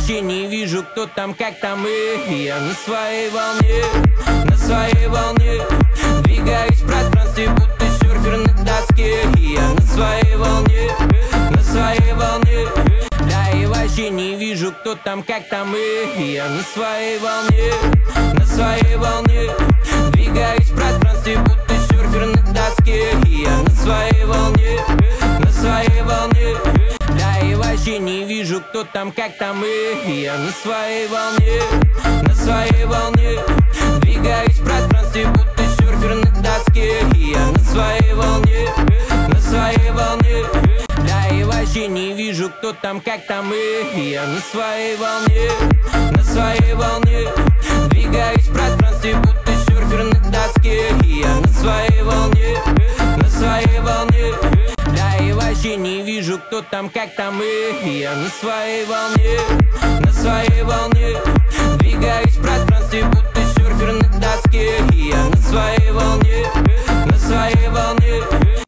вообще не вижу, кто там, как там, и я на своей волне, на своей волне. Двигаюсь в пространстве, будто серфер на доске, и я на своей волне, на своей волне. Да и вообще не вижу, кто там, как там, и я на своей волне, на своей волне. Двигаюсь в пространстве, будто серфер на доске, и я на своей волне, на своей волне. Да и вообще не вижу, кто там, как там, и я на своей волне, на своей волне. Двигаюсь в пространстве, будто серфер на доске, и я на своей волне, на своей волне. Да и вообще не вижу, кто там, как там, и я на своей волне, на своей волне. Двигаюсь в пространстве, будто серфер на доске, и я на своей волне, на своей волне. Да и вообще не вижу, кто там, как там, и я на своей волне, на своей волне.